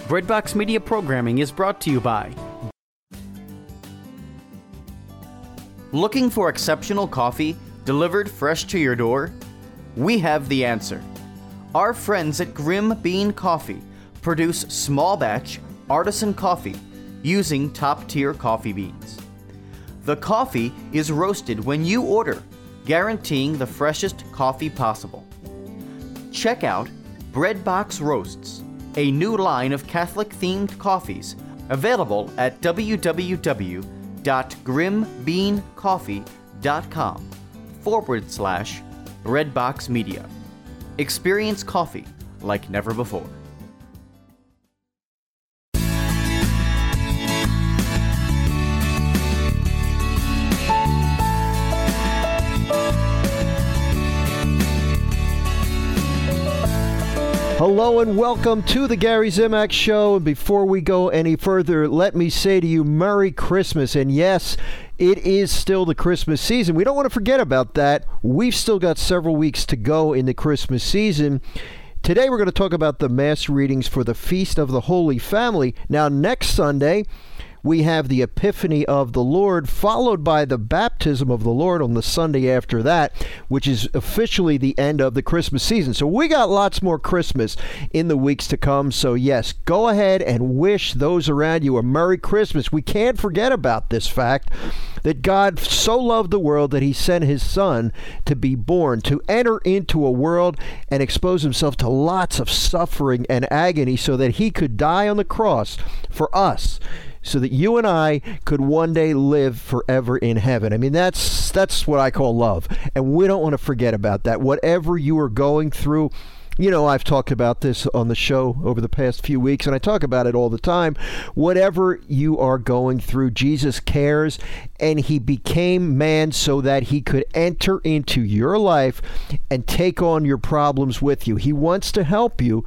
Breadbox Media programming is brought to you by... Looking for exceptional coffee delivered fresh to your door? We have the answer. Our friends at Grim Bean Coffee produce small batch artisan coffee using top-tier coffee beans. The coffee is roasted when you order, guaranteeing the freshest coffee possible. Check out Breadbox Roasts, a new line of Catholic-themed coffees available at www.grimbeancoffee.com/Breadbox Media. Experience coffee like never before. Hello and welcome to the Gary Zimak Show. And before we go any further, let me say to you, Merry Christmas. And yes, it is still the Christmas season. We don't want to forget about that. We've still got several weeks to go in the Christmas season. Today we're going to talk about the Mass readings for the Feast of the Holy Family. Now, next Sunday, we have the Epiphany of the Lord, followed by the Baptism of the Lord on the Sunday after that, which is officially the end of the Christmas season. So we got lots more Christmas in the weeks to come. So yes, go ahead and wish those around you a Merry Christmas. We can't forget about this fact that God so loved the world that he sent his Son to be born, to enter into a world and expose himself to lots of suffering and agony so that he could die on the cross for us, so that you and I could one day live forever in heaven. I mean, that's what I call love. And we don't want to forget about that. Whatever you are going through, you know, I've talked about this on the show over the past few weeks, and I talk about it all the time. Whatever you are going through, Jesus cares, and he became man so that he could enter into your life and take on your problems with you. He wants to help you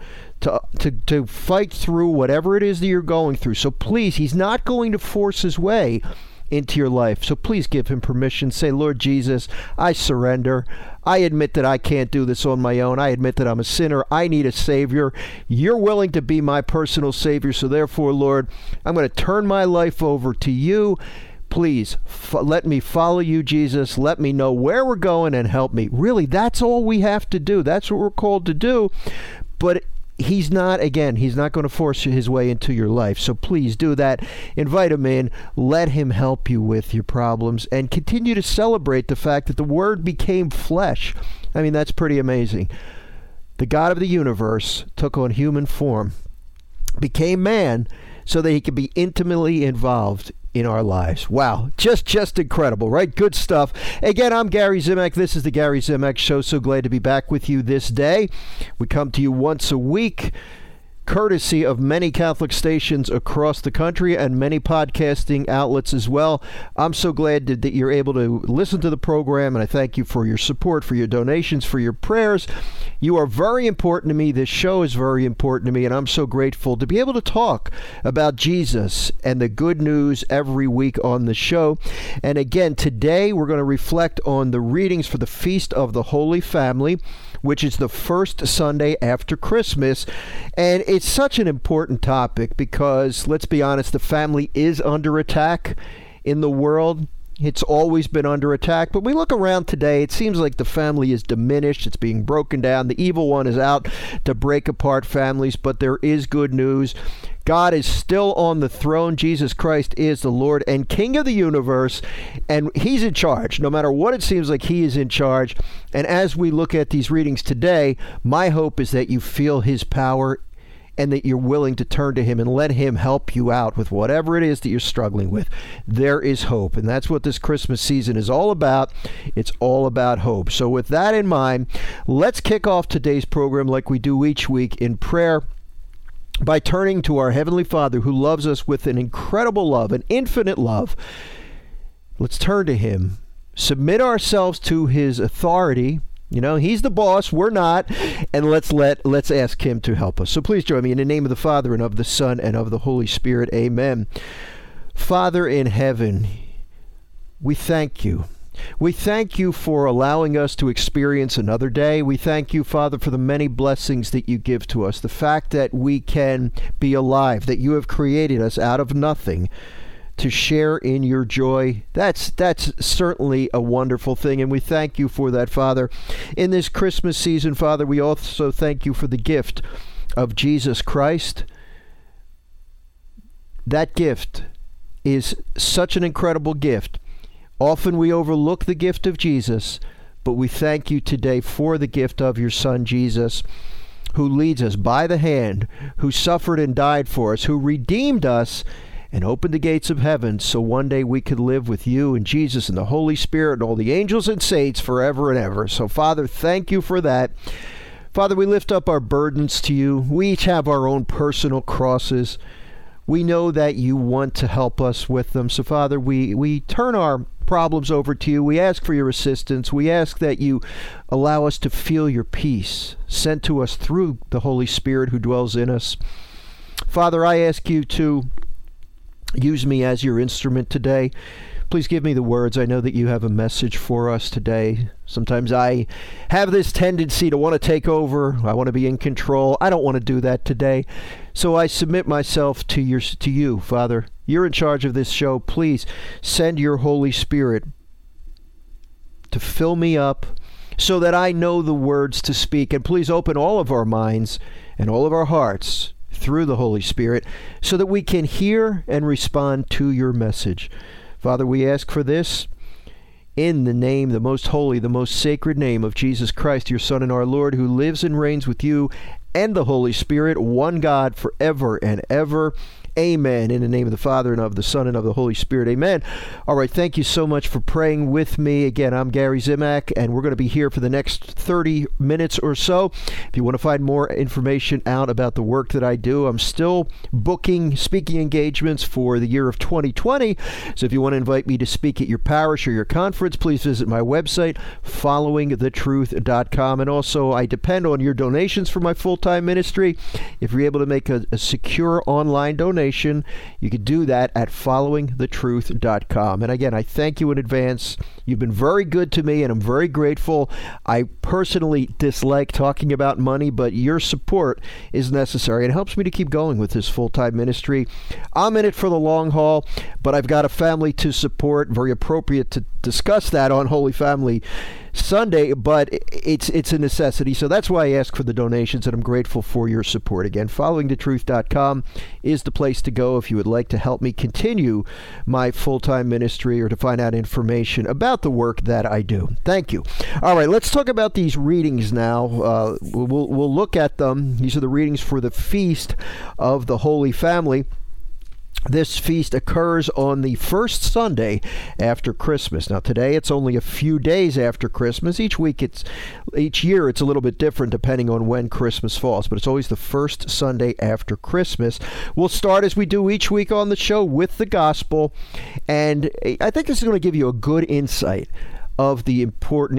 to fight through whatever it is that you're going through. So please, he's not going to force his way into your life. So please give him permission. Say, Lord Jesus, I surrender. I admit that I can't do this on my own. I admit that I'm a sinner. I need a Savior. You're willing to be my personal Savior. So therefore, Lord, I'm going to turn my life over to you. Please let me follow you, Jesus. Let me know where we're going and help me. Really, that's all we have to do. That's what we're called to do. But he's not going to force his way into your life. So please do that. Invite him in. Let him help you with your problems. And continue to celebrate the fact that the Word became flesh. I mean, that's pretty amazing. The God of the universe took on human form, became man, so that he could be intimately involved in our lives. Wow. Just incredible, right? Good stuff. Again, I'm Gary Zimak. This is the Gary Zimak Show. So glad to be back with you this day. We come to you once a week, courtesy of many Catholic stations across the country and many podcasting outlets as well. I'm so glad that you're able to listen to the program, and I thank you for your support, for your donations, for your prayers. You are very important to me. This show is very important to me, and I'm so grateful to be able to talk about Jesus and the good news every week on the show. And again, today we're going to reflect on the readings for the Feast of the Holy Family, which is the first Sunday after Christmas. And it's such an important topic because, let's be honest, the family is under attack in the world. It's always been under attack. But when we look around today, it seems like the family is diminished. It's being broken down. The evil one is out to break apart families. But there is good news. God is still on the throne. Jesus Christ is the Lord and King of the universe, and he's in charge. No matter what it seems like, he is in charge. And as we look at these readings today, my hope is that you feel his power and that you're willing to turn to him and let him help you out with whatever it is that you're struggling with. There is hope, and that's what this Christmas season is all about. It's all about hope. So with that in mind, let's kick off today's program like we do each week in prayer, by turning to our Heavenly Father who loves us with an incredible love, an infinite love. Let's turn to him, submit ourselves to his authority. You know, he's the boss, we're not, and let's ask him to help us. So please join me in the name of the Father and of the Son and of the Holy Spirit. Amen. Father in heaven, we thank you We thank you for allowing us to experience another day. We thank you, Father, for the many blessings that you give to us. The fact that we can be alive, that you have created us out of nothing to share in your joy. That's certainly a wonderful thing, and we thank you for that, Father. In this Christmas season, Father, we also thank you for the gift of Jesus Christ. That gift is such an incredible gift. Often we overlook the gift of Jesus, but we thank you today for the gift of your Son, Jesus, who leads us by the hand, who suffered and died for us, who redeemed us and opened the gates of heaven so one day we could live with you and Jesus and the Holy Spirit and all the angels and saints forever and ever. So, Father, thank you for that. Father, we lift up our burdens to you. We each have our own personal crosses. We know that you want to help us with them. So, Father, we turn our problems over to you. We ask for your assistance. We ask that you allow us to feel your peace sent to us through the Holy Spirit who dwells in us. Father, I ask you to use me as your instrument today. Please give me the words. I know that you have a message for us today. Sometimes I have this tendency to want to take over. I want to be in control. I don't want to do that today. So I submit myself to you, Father. You're in charge of this show. Please send your Holy Spirit to fill me up so that I know the words to speak. And please open all of our minds and all of our hearts through the Holy Spirit so that we can hear and respond to your message. Father, we ask for this in the name, the most holy, the most sacred name of Jesus Christ, your Son and our Lord, who lives and reigns with you and the Holy Spirit, one God, forever and ever. Amen. In the name of the Father, and of the Son, and of the Holy Spirit. Amen. All right. Thank you so much for praying with me. Again, I'm Gary Zimak, and we're going to be here for the next 30 minutes or so. If you want to find more information out about the work that I do, I'm still booking speaking engagements for the year of 2020. So if you want to invite me to speak at your parish or your conference, please visit my website, followingthetruth.com. And also, I depend on your donations for my full-time ministry. If you're able to make a secure online donation, you can do that at followingthetruth.com. And again, I thank you in advance. You've been very good to me, and I'm very grateful. I personally dislike talking about money, but your support is necessary. It helps me to keep going with this full-time ministry. I'm in it for the long haul, but I've got a family to support. Very appropriate to discuss that on Holy Family Sunday, but it's a necessity. So that's why I ask for the donations, and I'm grateful for your support. Again, followingthetruth.com is the place to go if you would like to help me continue my full-time ministry or to find out information about the work that I do. Thank you. All right, let's talk about these readings now. We'll look at them. These are the readings for the Feast of the Holy Family. This feast occurs on the first Sunday after Christmas. Now today it's only a few days after Christmas. Each year it's a little bit different depending on when Christmas falls, but it's always the first Sunday after Christmas. We'll start as we do each week on the show with the gospel, and I think this is going to give you a good insight of the importance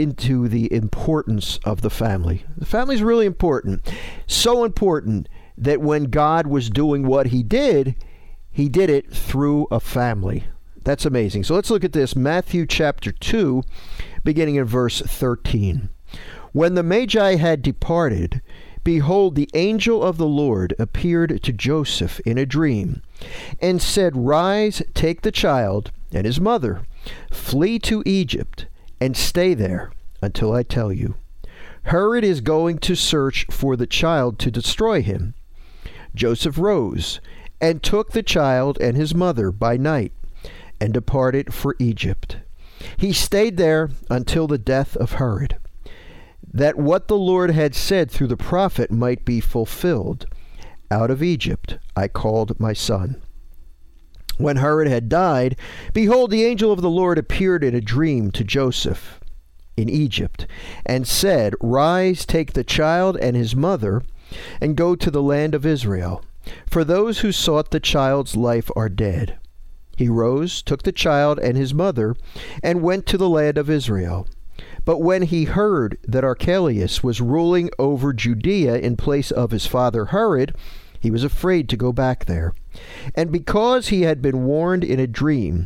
of the family. The family is really important. So important that when God was doing what he did it through a family. That's amazing. So let's look at this. Matthew chapter 2, beginning in verse 13. When the Magi had departed, behold, the angel of the Lord appeared to Joseph in a dream, and said, Rise, take the child and his mother, flee to Egypt, and stay there until I tell you. Herod is going to search for the child to destroy him. Joseph rose and took the child and his mother by night, and departed for Egypt. He stayed there until the death of Herod, that what the Lord had said through the prophet might be fulfilled. Out of Egypt I called my son. When Herod had died, behold, the angel of the Lord appeared in a dream to Joseph in Egypt, and said, Rise, take the child and his mother, and go to the land of Israel. For those who sought the child's life are dead. He rose, took the child and his mother, and went to the land of Israel. But when he heard that Archelaus was ruling over Judea in place of his father Herod, he was afraid to go back there. And because he had been warned in a dream,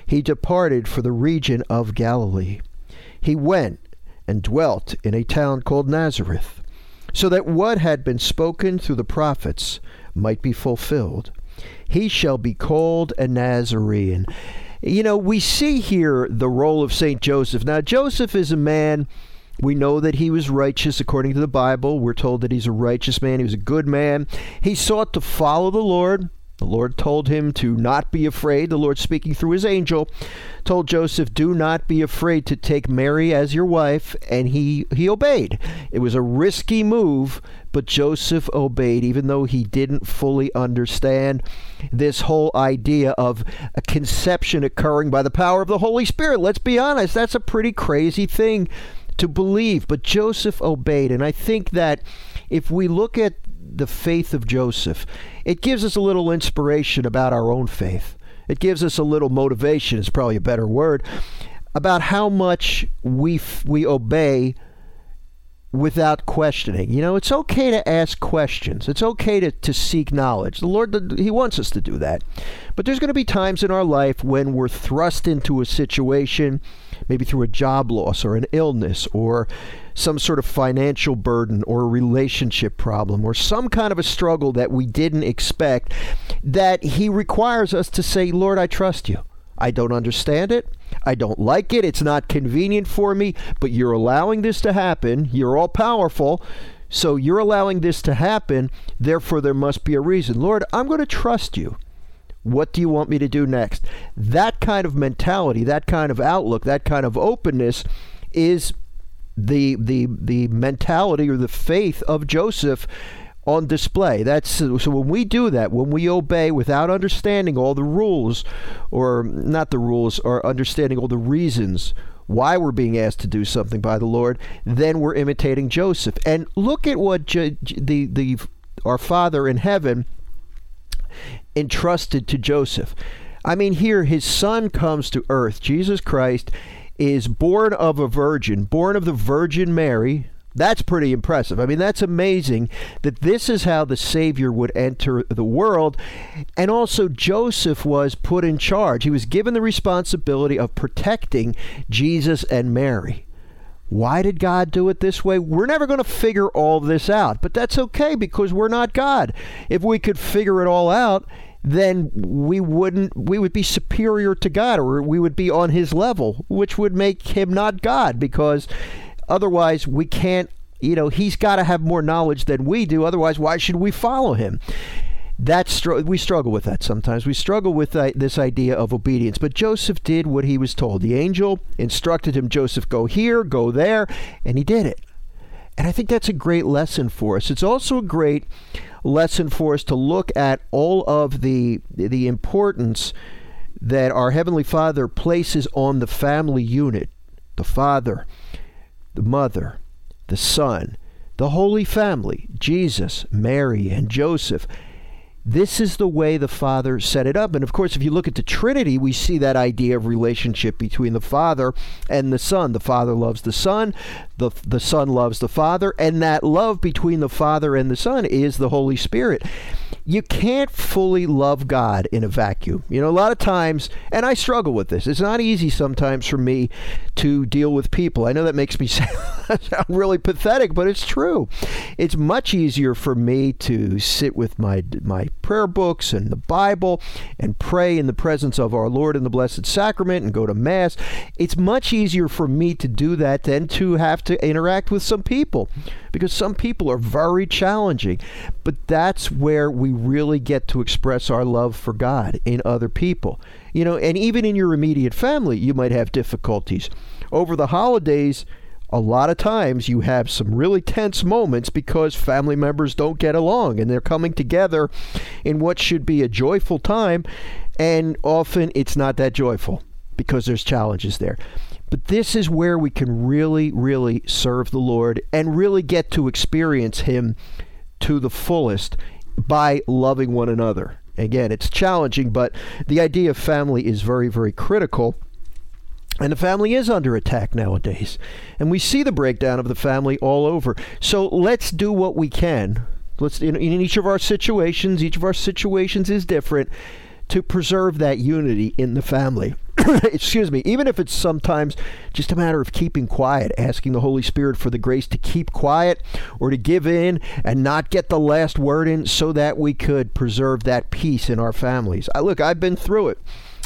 he departed for the region of Galilee. He went and dwelt in a town called Nazareth, so that what had been spoken through the prophets might be fulfilled. He shall be called a Nazarene. You know, we see here the role of St. Joseph. Now, Joseph is a man, we know that he was righteous according to the Bible. We're told that he's a righteous man. He was a good man. He sought to follow the Lord. The Lord told him to not be afraid. The Lord, speaking through his angel, told Joseph, do not be afraid to take Mary as your wife, and he obeyed. It was a risky move, but Joseph obeyed, even though he didn't fully understand this whole idea of a conception occurring by the power of the Holy Spirit. Let's be honest, that's a pretty crazy thing to believe, but Joseph obeyed. And I think that if we look at the faith of Joseph, it gives us a little inspiration about our own faith. It gives us a little motivation, is probably a better word, about how much we obey without questioning. You know, it's okay to ask questions. It's okay to seek knowledge. The Lord, he wants us to do that. But there's going to be times in our life when we're thrust into a situation, maybe through a job loss or an illness or some sort of financial burden or a relationship problem or some kind of a struggle that we didn't expect, that he requires us to say, Lord, I trust you. I don't understand it. I don't like it. It's not convenient for me, but you're allowing this to happen. You're all powerful. So you're allowing this to happen. Therefore, there must be a reason. Lord, I'm going to trust you. What do you want me to do next? That kind of mentality, that kind of outlook, that kind of openness is the mentality or the faith of Joseph on display. So when we do that, when we obey without understanding all the rules, or not the rules, or understanding all the reasons why we're being asked to do something by the Lord, then we're imitating Joseph. And look at what our Father in heaven entrusted to Joseph. I mean, here his son comes to earth. Jesus Christ is born of a virgin, born of the Virgin Mary. That's pretty impressive. I mean, that's amazing that this is how the Savior would enter the world. And also, Joseph was put in charge. He was given the responsibility of protecting Jesus and Mary. Why did God do it this way? We're never going to figure all this out, but that's okay because we're not God. If we could figure it all out, then we would be superior to God, or we would be on his level, which would make him not God, because otherwise we can't, he's got to have more knowledge than we do. Otherwise, why should we follow him? We struggle with that sometimes. We struggle with this idea of obedience. But Joseph did what he was told. The angel instructed him, Joseph, go here, go there, and he did it. And I think that's a great lesson for us. It's also a great lesson for us to look at all of the importance that our Heavenly Father places on the family unit. The Father, the Mother, the Son, the Holy Family, Jesus, Mary, and Joseph. This is the way the Father set it up. And of course, if you look at the Trinity, we see that idea of relationship between the Father and the Son. The Father loves the Son, the Son loves the Father, and that love between the Father and the Son is the Holy Spirit. You can't fully love God in a vacuum. A lot of times, and I struggle with this, it's not easy sometimes for me to deal with people. I know that makes me sound really pathetic, but it's true. It's much easier for me to sit with my prayer books and the Bible and pray in the presence of our Lord in the Blessed Sacrament and go to Mass. It's much easier for me to do that than to have to interact with some people, because some people are very challenging. But that's where we really get to express our love for God in other people. And even in your immediate family, you might have difficulties. Over the holidays, a lot of times you have some really tense moments because family members don't get along and they're coming together in what should be a joyful time, and often it's not that joyful because there's challenges there. But this is where we can really, really serve the Lord and really get to experience him to the fullest by loving one another. Again, it's challenging, but the idea of family is very, very critical. And the family is under attack nowadays. And we see the breakdown of the family all over. So let's do what we can. Let's, in each of our situations is different, to preserve that unity in the family. excuse me, even if it's sometimes just a matter of keeping quiet, asking the Holy Spirit for the grace to keep quiet or to give in and not get the last word in so that we could preserve that peace in our families. Look, I've been through it.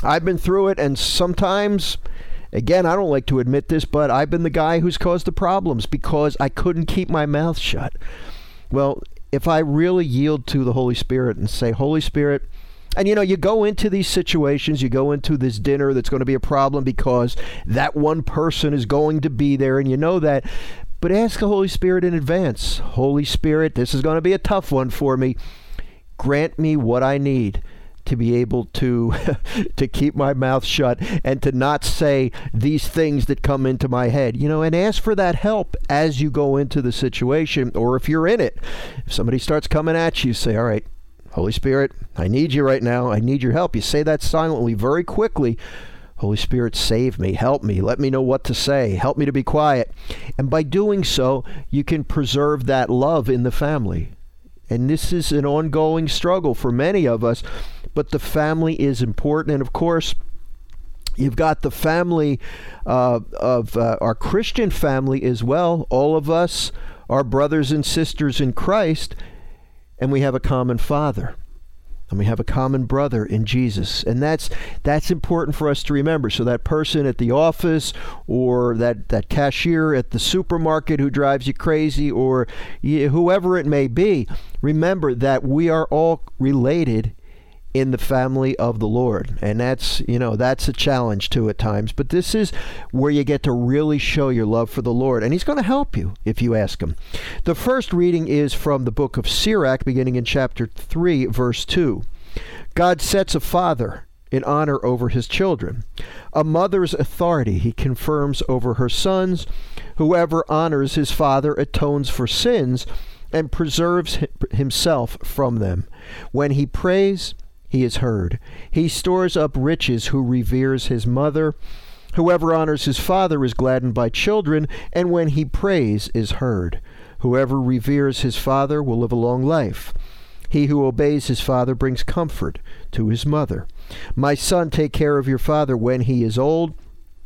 And sometimes, again, I don't like to admit this, but I've been the guy who's caused the problems because I couldn't keep my mouth shut. Well, if I really yield to the Holy Spirit and say, Holy Spirit, and you go into these situations, you go into this dinner that's going to be a problem because that one person is going to be there, and you know that. But ask the Holy Spirit in advance. Holy Spirit, this is going to be a tough one for me. Grant me what I need to be able to to keep my mouth shut and to not say these things that come into my head. And ask for that help as you go into the situation, or if you're in it. If somebody starts coming at you, say, all right, Holy Spirit, I need you right now. I need your help. You say that silently, very quickly. Holy Spirit, save me, help me, let me know what to say, help me to be quiet. And by doing so, you can preserve that love in the family. And this is an ongoing struggle for many of us, but the family is important. And of course, you've got the family of our Christian family as well. All of us are brothers and sisters in Christ. And we have a common Father, and we have a common brother in Jesus. And that's important for us to remember. So that person at the office, or that cashier at the supermarket who drives you crazy, or whoever it may be, remember that we are all related in the family of the Lord. And that's a challenge too at times. But this is where you get to really show your love for the Lord. And He's going to help you if you ask Him. The first reading is from the book of Sirach, beginning in chapter 3, verse 2. God sets a father in honor over his children. A mother's authority He confirms over her sons. Whoever honors his father atones for sins and preserves himself from them. When he prays, He is heard. He stores up riches who reveres his mother. Whoever honors his father is gladdened by children, and when he prays is heard. Whoever reveres his father will live a long life. He who obeys his father brings comfort to his mother. My son, take care of your father when he is old.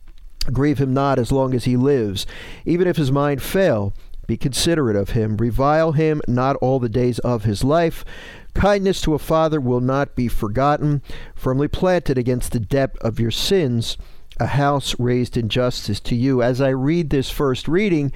Grieve him not as long as he lives. Even if his mind fail, be considerate of him. Revile him not all the days of his life. Kindness to a father will not be forgotten. Firmly planted against the depth of your sins, a house raised in justice to you. As I read this first reading,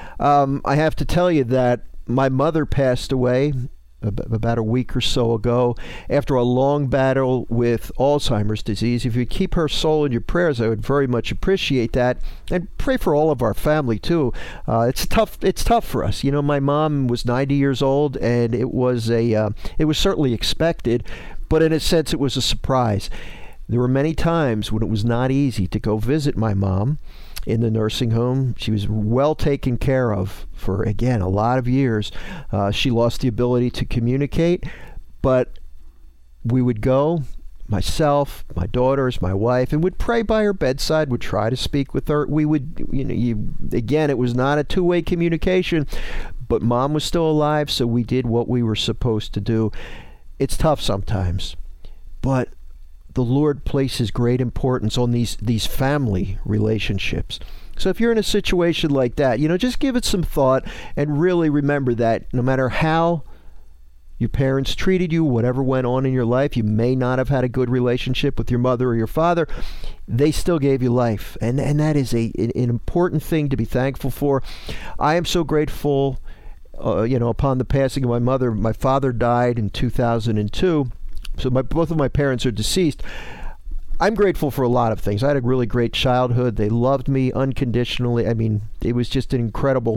I have to tell you that my mother passed away about a week or so ago after a long battle with Alzheimer's disease. If you keep her soul in your prayers, I would very much appreciate that, and pray for all of our family too. It's tough for us. My mom was 90 years old, and it was certainly expected, but in a sense it was a surprise. There were many times when it was not easy to go visit my mom in the nursing home. She was well taken care of for, again, a lot of years. She lost the ability to communicate, but we would go, myself, my daughters, my wife, and would pray by her bedside, would try to speak with her. We would, again, it was not a two-way communication, but Mom was still alive, so we did what we were supposed to do. It's tough sometimes, but the Lord places great importance on these family relationships. So if you're in a situation like that, just give it some thought and really remember that no matter how your parents treated you, whatever went on in your life, you may not have had a good relationship with your mother or your father, they still gave you life. And that is an important thing to be thankful for. I am so grateful, upon the passing of my mother. My father died in 2002. So both of my parents are deceased. I'm grateful for a lot of things. I had a really great childhood. They loved me unconditionally. I mean, it was just I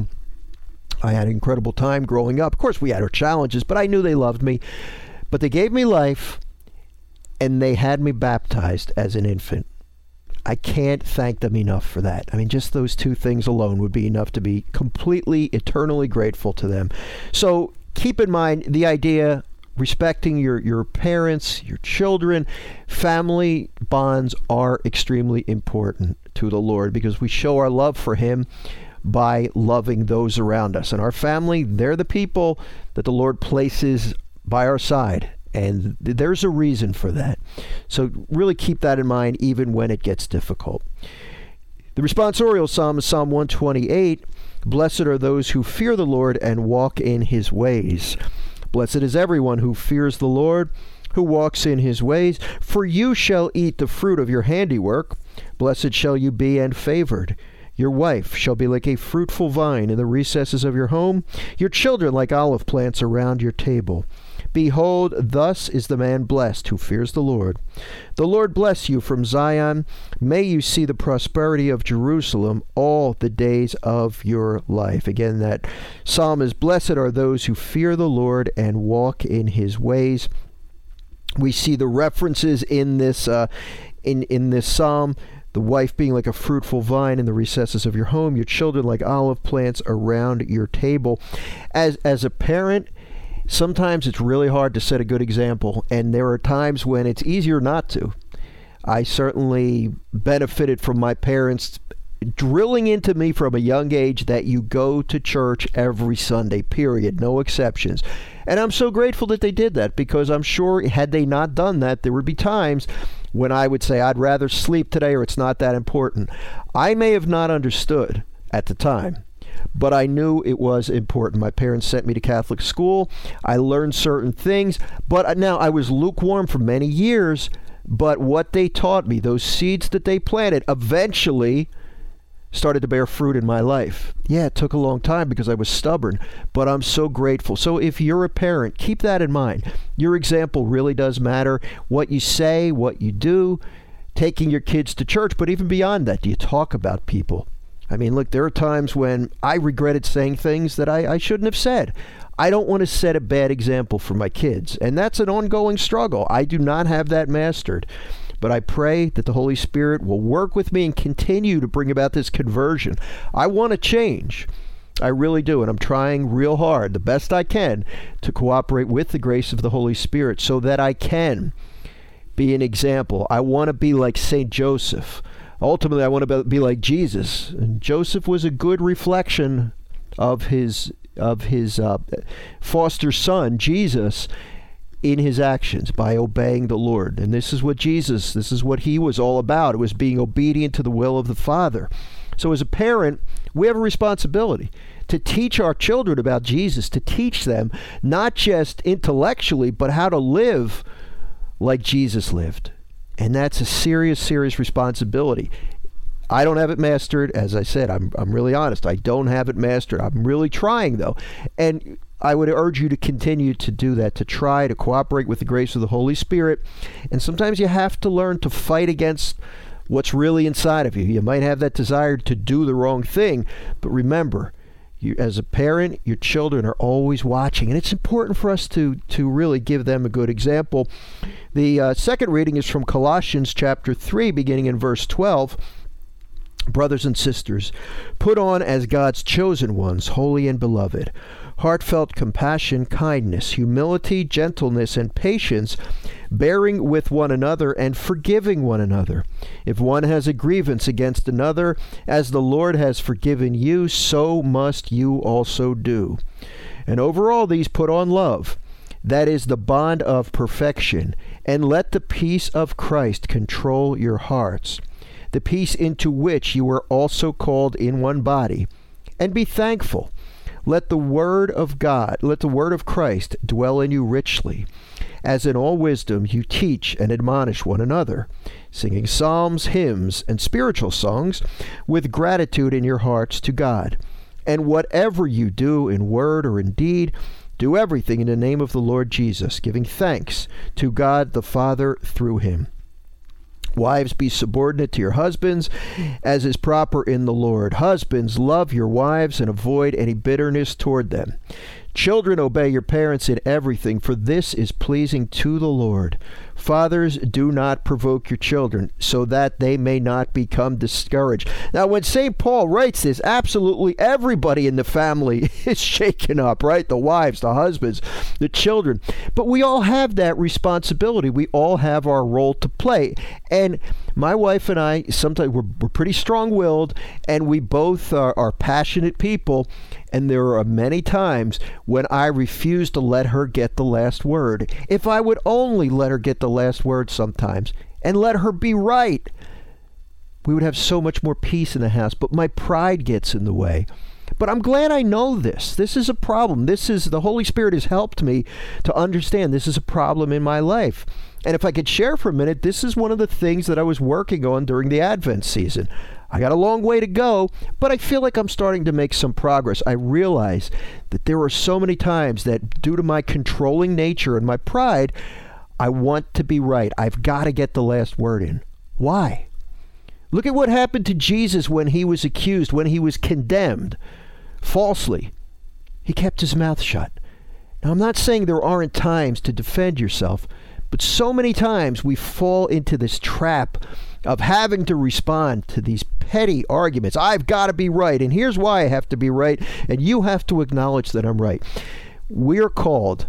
had an incredible time growing up. Of course, we had our challenges, but I knew they loved me. But they gave me life, and they had me baptized as an infant. I can't thank them enough for that. I mean, just those two things alone would be enough to be completely, eternally grateful to them. So keep in mind the idea, respecting your parents, your children. Family bonds are extremely important to the Lord because we show our love for Him by loving those around us. And our family, they're the people that the Lord places by our side And there's a reason for that. So really keep that in mind even when it gets difficult. The responsorial psalm is Psalm 128. Blessed are those who fear the Lord and walk in his ways. Blessed is everyone who fears the Lord, who walks in his ways. For you shall eat the fruit of your handiwork. Blessed shall you be and favored. Your wife shall be like a fruitful vine in the recesses of your home, your children like olive plants around your table. Behold, thus is the man blessed who fears the Lord. The Lord bless you from Zion. May you see the prosperity of Jerusalem all the days of your life. Again, that psalm is, blessed are those who fear the Lord and walk in his ways. We see the references in this in this psalm. The wife being like a fruitful vine in the recesses of your home, your children like olive plants around your table. As a parent, sometimes it's really hard to set a good example, and there are times when it's easier not to. I certainly benefited from my parents drilling into me from a young age that you go to church every Sunday, period, no exceptions. And I'm so grateful that they did that, because I'm sure had they not done that, there would be times when I would say, I'd rather sleep today, or it's not that important. I may have not understood at the time, but I knew it was important. My parents sent me to Catholic school. I learned certain things, but now I was lukewarm for many years. But what they taught me, those seeds that they planted, eventually started to bear fruit in my life. Yeah, it took a long time because I was stubborn, but I'm so grateful. So if you're a parent, keep that in mind. Your example really does matter. What you say, what you do, taking your kids to church, but even beyond that, do you talk about people? I mean, look, there are times when I regretted saying things that I shouldn't have said. I don't want to set a bad example for my kids, and that's an ongoing struggle. I do not have that mastered. But I pray that the Holy Spirit will work with me and continue to bring about this conversion. I want to change. I really do. And I'm trying real hard, the best I can, to cooperate with the grace of the Holy Spirit so that I can be an example. I want to be like St. Joseph. Ultimately, I want to be like Jesus. And Joseph was a good reflection of his foster son, Jesus, in his actions by obeying the Lord. And this is what he was all about. It was being obedient to the will of the Father. So as a parent, we have a responsibility to teach our children about Jesus, to teach them not just intellectually, but how to live like Jesus lived. And that's a serious, serious responsibility. I don't have it mastered. As I said, I'm really honest. I don't have it mastered. I'm really trying, though. And I would urge you to continue to do that, to try to cooperate with the grace of the Holy Spirit. And sometimes you have to learn to fight against what's really inside of you. You might have that desire to do the wrong thing, but remember, you, as a parent, your children are always watching, and it's important for us to really give them a good example. The second reading is from Colossians chapter 3, beginning in verse 12. Brothers and sisters, put on as God's chosen ones, holy and beloved, heartfelt compassion, kindness, humility, gentleness, and patience, bearing with one another and forgiving one another. If one has a grievance against another, as the Lord has forgiven you, so must you also do. And over all these put on love, that is the bond of perfection, and let the peace of Christ control your hearts, the peace into which you were also called in one body, and be thankful. Let the word of Christ dwell in you richly, as in all wisdom you teach and admonish one another, singing psalms, hymns, and spiritual songs with gratitude in your hearts to God. And whatever you do in word or in deed, do everything in the name of the Lord Jesus, giving thanks to God the Father through him. Wives, be subordinate to your husbands, as is proper in the Lord. Husbands, love your wives and avoid any bitterness toward them. Children, obey your parents in everything, for this is pleasing to the Lord. Fathers, do not provoke your children, so that they may not become discouraged. Now, when St. Paul writes this, absolutely everybody in the family is shaken up, right? The wives, the husbands, the children. But we all have that responsibility. We all have our role to play. And My wife and I, sometimes we're pretty strong-willed, and we both are passionate people, and there are many times when I refuse to let her get the last word. If I would only let her get the last word sometimes and let her be right, we would have so much more peace in the house, but my pride gets in the way. But I'm glad I know this. This is a problem. The Holy Spirit has helped me to understand this is a problem in my life. And if I could share for a minute, this is one of the things that I was working on during the Advent season. I got a long way to go, but I feel like I'm starting to make some progress. I realize that there are so many times that due to my controlling nature and my pride, I want to be right. I've got to get the last word in. Why? Look at what happened to Jesus when he was accused, when he was condemned falsely. He kept his mouth shut. Now, I'm not saying there aren't times to defend yourself, but so many times we fall into this trap of having to respond to these petty arguments. I've got to be right, and here's why I have to be right, and you have to acknowledge that I'm right. We're called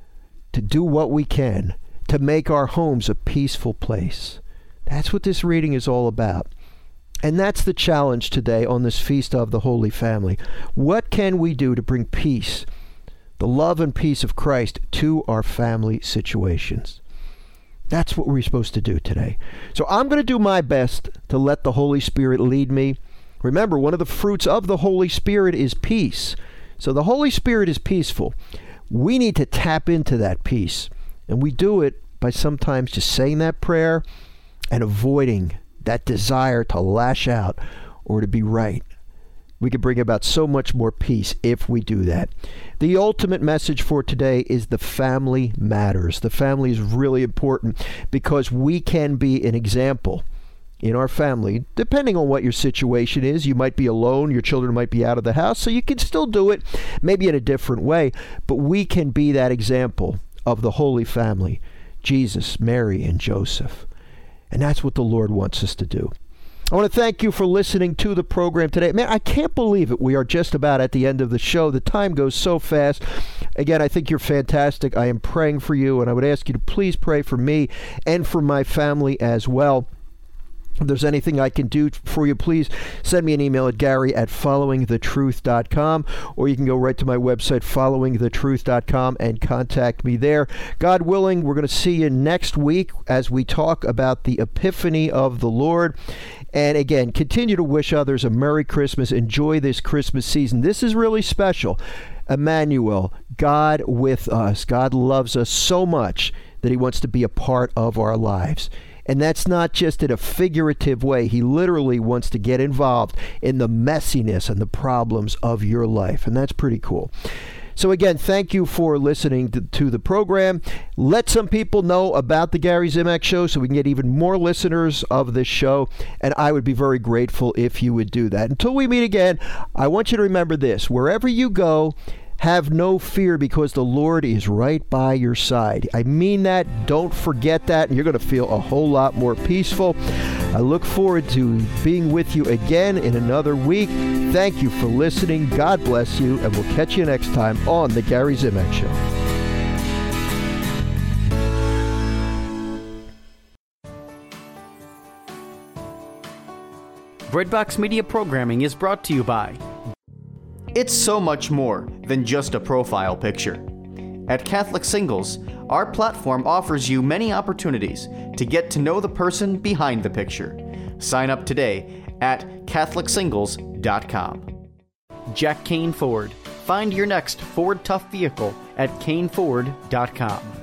to do what we can to make our homes a peaceful place. That's what this reading is all about. And that's the challenge today on this Feast of the Holy Family. What can we do to bring peace, the love and peace of Christ, to our family situations? That's what we're supposed to do today. So I'm going to do my best to let the Holy Spirit lead me. Remember, one of the fruits of the Holy Spirit is peace. So the Holy Spirit is peaceful. We need to tap into that peace. And we do it by sometimes just saying that prayer and avoiding that desire to lash out or to be right. We can bring about so much more peace if we do that. The ultimate message for today is the family matters. The family is really important because we can be an example in our family, depending on what your situation is. You might be alone, your children might be out of the house, so you can still do it, maybe in a different way, but we can be that example of the Holy Family, Jesus, Mary, and Joseph. And that's what the Lord wants us to do. I want to thank you for listening to the program today. Man, I can't believe it. We are just about at the end of the show. The time goes so fast. Again, I think you're fantastic. I am praying for you, and I would ask you to please pray for me and for my family as well. If there's anything I can do for you, please send me an email at gary@followingthetruth.com, or you can go right to my website, followingthetruth.com, and contact me there. God willing, we're going to see you next week as we talk about the Epiphany of the Lord. And again, continue to wish others a Merry Christmas. Enjoy this Christmas season. This is really special. Emmanuel, God with us. God loves us so much that he wants to be a part of our lives. And that's not just in a figurative way. He literally wants to get involved in the messiness and the problems of your life. And that's pretty cool. So again, thank you for listening to the program. Let some people know about the Gary Zimak Show so we can get even more listeners of this show. And I would be very grateful if you would do that. Until we meet again, I want you to remember this. Wherever you go, have no fear because the Lord is right by your side. I mean that. Don't forget that. And you're going to feel a whole lot more peaceful. I look forward to being with you again in another week. Thank you for listening. God bless you. And we'll catch you next time on The Gary Zimak Show. Breadbox Media Programming is brought to you by... It's so much more than just a profile picture. At Catholic Singles, our platform offers you many opportunities to get to know the person behind the picture. Sign up today at CatholicSingles.com. Jack Kane Ford. Find your next Ford Tough vehicle at CaneFord.com.